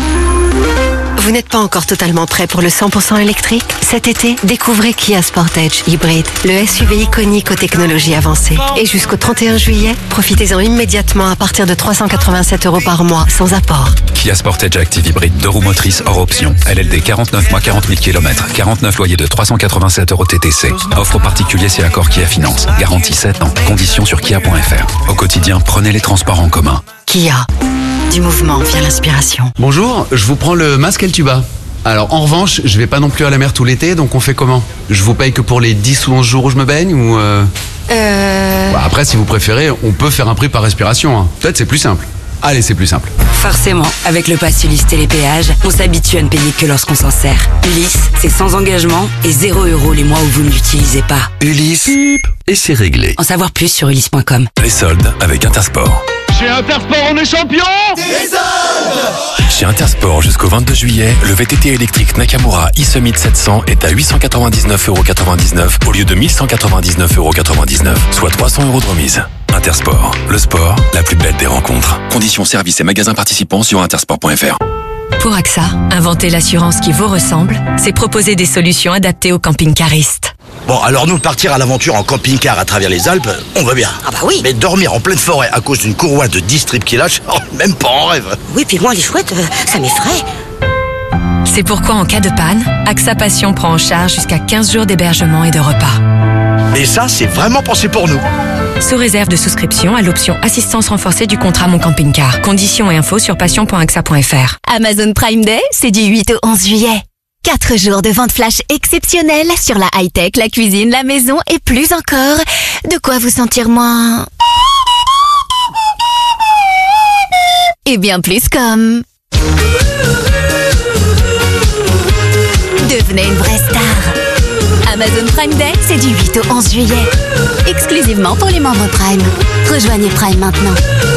Vous n'êtes pas encore totalement prêt pour le cent pour cent électrique? Cet été, découvrez Kia Sportage Hybrid, le S U V iconique aux technologies avancées. Et jusqu'au trente et un juillet, profitez-en immédiatement à partir de trois cent quatre-vingt-sept euros par mois, sans apport. Kia Sportage Active Hybrid, deux roues motrices hors option. L L D quarante-neuf mois, quarante mille kilomètres. quarante-neuf loyers de trois cent quatre-vingt-sept euros T T C. Offre particulier si accord Kia Finance. Garantie sept ans. Conditions sur kia point f r. Au quotidien, prenez les transports en commun. Kia. Du mouvement vient l'inspiration. Bonjour, je vous prends le masque et le tuba. Alors en revanche, je vais pas non plus à la mer tout l'été, donc on fait comment? Je vous paye que pour les dix ou onze jours où je me baigne ou euh... Euh... Bah, après, si vous préférez, on peut faire un prix par respiration. Hein. Peut-être c'est plus simple. Allez, c'est plus simple. Forcément, avec le pass Ulysse Télépéage, on s'habitue à ne payer que lorsqu'on s'en sert. Ulysse, c'est sans engagement et zéro euro les mois où vous ne l'utilisez pas. Ulysse, et c'est réglé. En savoir plus sur ulysse point com. Les soldes avec Intersport. Chez Intersport, on est champion des soldes. Chez Intersport, jusqu'au vingt-deux juillet, le V T T électrique Nakamura e-Summit sept cents est à huit cent quatre-vingt-dix-neuf euros quatre-vingt-dix-neuf au lieu de mille cent quatre-vingt-dix-neuf euros quatre-vingt-dix-neuf, soit trois cents euros de remise. Intersport, le sport, la plus belle des rencontres. Conditions services et magasins participants sur intersport point f r. Pour A X A, inventer l'assurance qui vous ressemble, c'est proposer des solutions adaptées aux camping-caristes. Bon, alors nous, partir à l'aventure en camping-car à travers les Alpes, on va bien. Ah bah oui. Mais dormir en pleine forêt à cause d'une courroie de dix strips qui lâche, oh, même pas en rêve. Oui, puis moi, les chouettes, euh, ça m'effraie. C'est pourquoi en cas de panne, A X A Passion prend en charge jusqu'à quinze jours d'hébergement et de repas. Et ça, c'est vraiment pensé pour nous. Sous réserve de souscription à l'option assistance renforcée du contrat Mon Camping Car. Conditions et infos sur passion point a x a point f r. Amazon Prime Day, c'est du huit au onze juillet. Quatre jours de vente flash exceptionnelle sur la high-tech, la cuisine, la maison et plus encore. De quoi vous sentir moins... et bien plus comme... devenez une vraie star. Amazon Prime Day, c'est du huit au onze juillet. Exclusivement pour les membres Prime. Rejoignez Prime maintenant.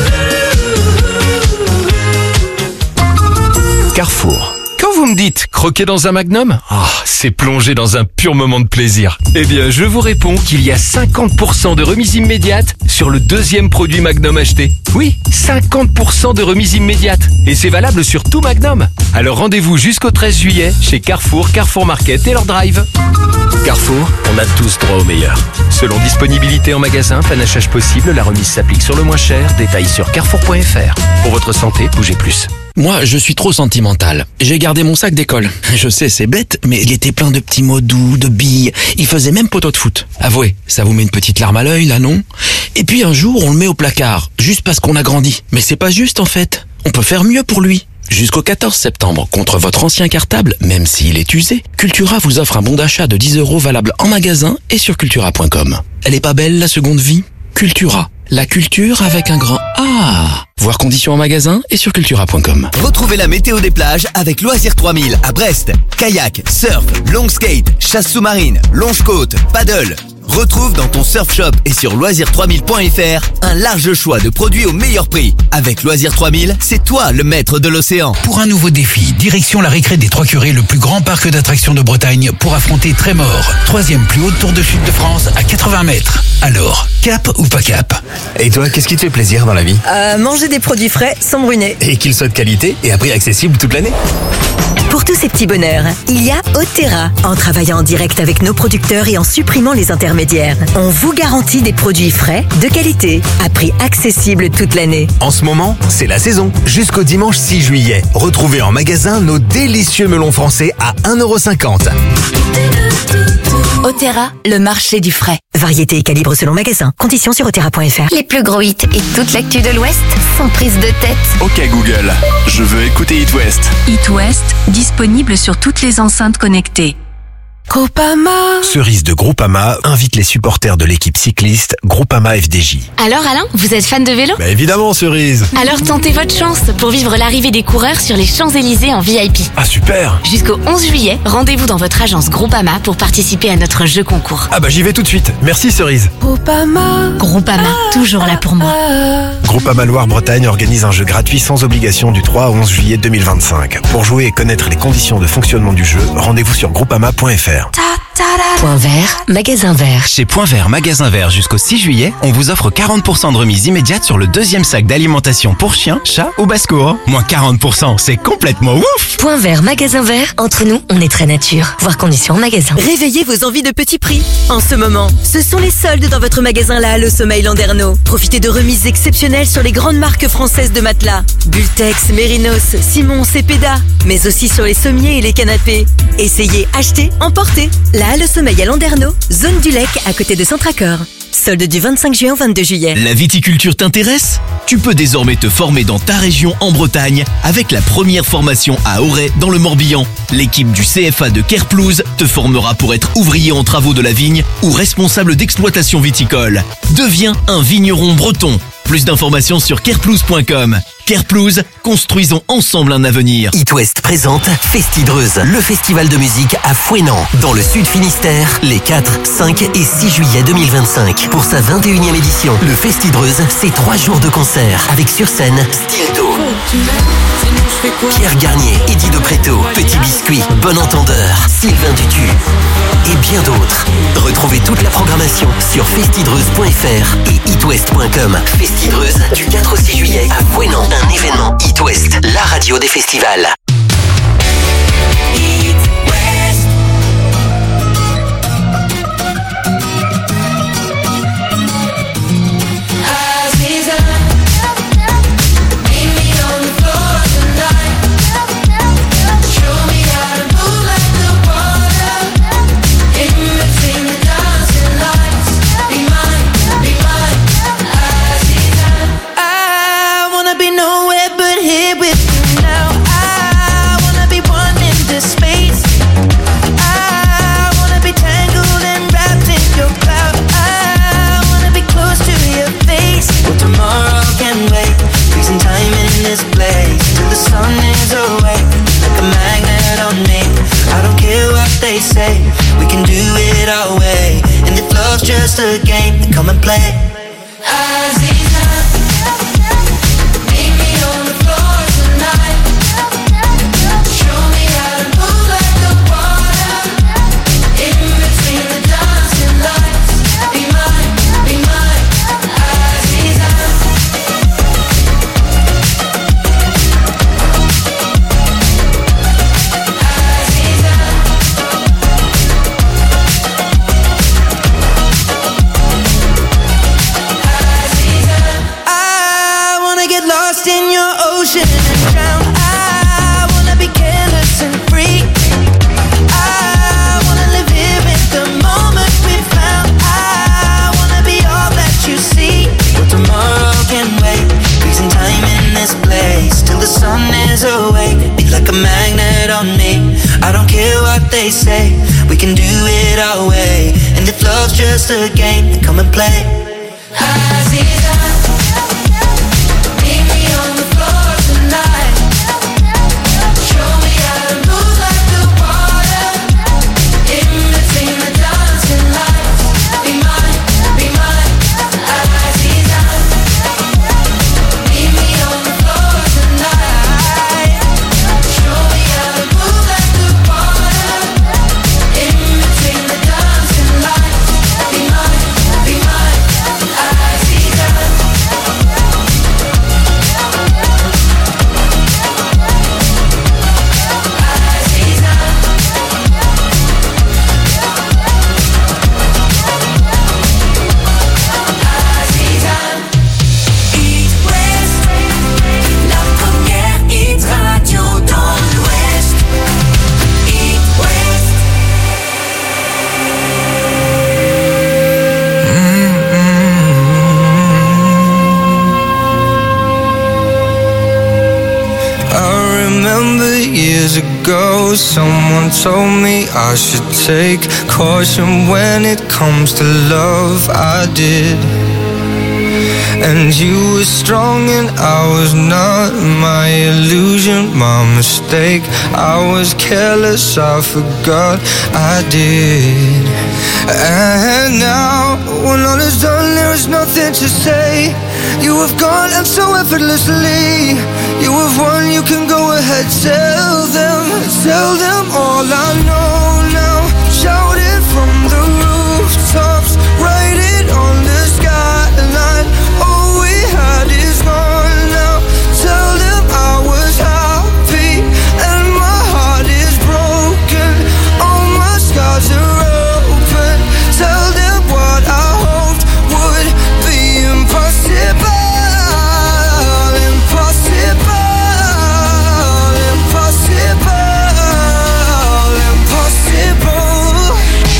Carrefour. Quand vous me dites croquer dans un Magnum, ah, oh, c'est plonger dans un pur moment de plaisir. Eh bien, je vous réponds qu'il y a cinquante pour cent de remise immédiate sur le deuxième produit Magnum acheté. Oui, cinquante pour cent de remise immédiate. Et c'est valable sur tout Magnum. Alors rendez-vous jusqu'au treize juillet chez Carrefour, Carrefour Market et leur drive. Carrefour, on a tous droit au meilleur. Selon disponibilité en magasin, panachage possible, la remise s'applique sur le moins cher. Détails sur carrefour point f r. Pour votre santé, bougez plus. Moi, je suis trop sentimental. J'ai gardé mon sac d'école. Je sais, c'est bête, mais il était plein de petits mots doux, de billes. Il faisait même poteau de foot. Avouez, ça vous met une petite larme à l'œil, là, non? Et puis un jour, on le met au placard, juste parce qu'on a grandi. Mais c'est pas juste, en fait. On peut faire mieux pour lui. Jusqu'au quatorze septembre, contre votre ancien cartable, même s'il est usé, Cultura vous offre un bon d'achat de dix euros valable en magasin et sur cultura point com. Elle est pas belle, la seconde vie? Cultura. La culture avec un grand A. Voir conditions en magasin et sur cultura point com. Retrouvez la météo des plages avec Loisirs trois mille à Brest. Kayak, surf, long skate, chasse sous-marine, longe-côte, paddle. Retrouve dans ton surf shop et sur loisirs trois mille point f r un large choix de produits au meilleur prix. Avec Loisirs trois mille, c'est toi le maître de l'océan. Pour un nouveau défi, direction la récré des Trois-Curés, le plus grand parc d'attractions de Bretagne, pour affronter Trémor, troisième plus haute tour de chute de France à quatre-vingts mètres. Alors, cap ou pas cap? Et toi, qu'est-ce qui te fait plaisir dans la vie? Euh, manger des produits frais sans brûler. Et qu'ils soient de qualité et à prix accessible toute l'année. Pour tous ces petits bonheurs, il y a Otera. En travaillant en direct avec nos producteurs et en supprimant les intermédiaires, on vous garantit des produits frais, de qualité, à prix accessible toute l'année. En ce moment, c'est la saison. Jusqu'au dimanche six juillet, retrouvez en magasin nos délicieux melons français à un euro cinquante. Otera, le marché du frais. Variété et calibre selon magasin. Conditions sur otera point f r. Les plus gros hits et toute l'actu de l'Ouest sans prise de tête. Ok Google, je veux écouter It West. It West, disponible sur toutes les enceintes connectées. Groupama. Cerise de Groupama invite les supporters de l'équipe cycliste Groupama F D J. Alors Alain, vous êtes fan de vélo? Bah évidemment Cerise. Alors tentez votre chance pour vivre l'arrivée des coureurs sur les Champs-Élysées en V I P. Ah super. Jusqu'au onze juillet, rendez-vous dans votre agence Groupama pour participer à notre jeu concours. Ah bah j'y vais tout de suite. Merci Cerise. Groupama. Groupama, toujours là pour moi. Groupama Loire-Bretagne organise un jeu gratuit sans obligation du trois au onze juillet deux mille vingt-cinq. Pour jouer et connaître les conditions de fonctionnement du jeu, rendez-vous sur groupama point f r. Point Vert, magasin vert. Chez Point Vert, magasin vert jusqu'au six juillet, on vous offre quarante pour cent de remise immédiate sur le deuxième sac d'alimentation pour chiens, chats ou basse-cour. Moins quarante pour cent, c'est complètement ouf! Point Vert, magasin vert. Entre nous, on est très nature. Voir conditions en magasin. Réveillez vos envies de petits prix. En ce moment, ce sont les soldes dans votre magasin La Halle au Sommeil Landerneau. Profitez de remises exceptionnelles sur les grandes marques françaises de matelas. Bultex, Mérinos, Simon, Cepeda. Mais aussi sur les sommiers et les canapés. Essayez, achetez, emportez. La Halle au Sommeil à Landerneau, zone du Lec à côté de Centracor. Solde du vingt-cinq juin au vingt-deux juillet. La viticulture t'intéresse? Tu peux désormais te former dans ta région en Bretagne avec la première formation à Auray dans le Morbihan. L'équipe du C F A de Kerplouse te formera pour être ouvrier en travaux de la vigne ou responsable d'exploitation viticole. Deviens un vigneron breton. Plus d'informations sur kerplouse point com. Kerplouse, construisons ensemble un avenir. It West présente Festidreuse, le festival de musique à Fouesnant, dans le Sud Finistère, les quatre, cinq et six juillet deux mille vingt-cinq. Pour sa vingt et unième édition, le Festidreuse, c'est trois jours de concert, avec sur scène Stilto, Pierre Garnier, Eddie de Préto, Petit Biscuit, Bon Entendeur, Sylvain Dutu et bien d'autres. Retrouvez toute la programmation sur festidreuse point f r et itwest point com. Festidreuse du quatre au six juillet à Fouesnant, un événement It West, la radio des festivals. Say we can do it our way, and if love's just a game, then come and play. Aziza, meet me on the floor tonight. Show me how to move like the water. In between the dancing lights, be mine, be mine, Aziza. magnet on me. I don't care what they say, we can do it our way. And if love's just a game, then come and play. Aziza, meet me on the floor tonight. Show me how to move like the water in between the dancing lights. Be mine, be mine, Aziza. Meet me on the floor tonight. Show me how to move like the water in between the dancing lights. Be mine, be mine, Aziza. East West, la première hit radio dans l'Ouest. East West. I remember years ago, someone told me I should take caution when it comes to love. I did. And you were strong and I was not. My illusion, my mistake. I was careless, I forgot I did. And now, when all is done, there is nothing to say. You have gone and so effortlessly. You have won, you can go ahead. Tell them, tell them all I know now. Shout it from the rooftops. Write it on the skyline. All we had is gone now. Tell them I was happy and my heart is broken. All my scars are open. Tell them what I hoped would be impossible. Impossible. Impossible. Impossible.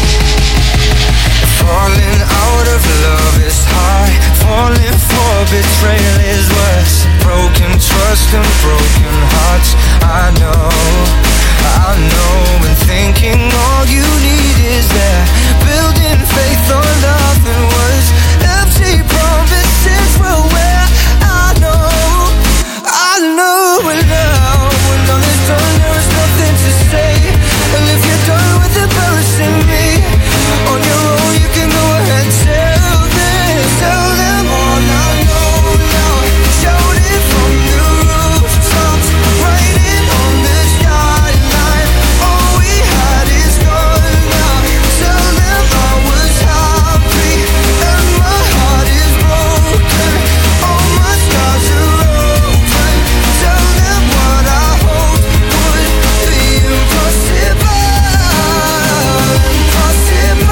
Falling out of love is high. Falling for betrayal is worse. Broken trust and broken hearts. I know, I know. And thinking all you need is there. Building faith on nothing was empty promises were where I know, I know. And now when all is done, there is nothing to say. And if you're done with embarrassing me on your own, you can go ahead. Tell them, tell them all I know now. Shout it from the rooftops. Write it on the skyline. All we had is gone now. Tell them I was happy and my heart is broken. All my scars are open. Tell them what I hoped would be impossible. Impossible.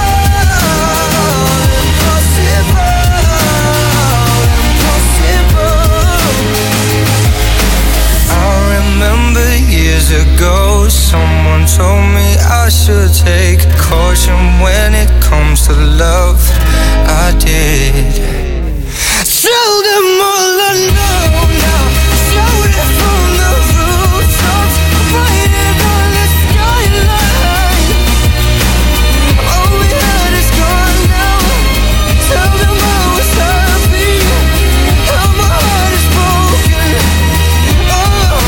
I remember years ago, someone told me I should take caution when it comes to love. I did. Tell them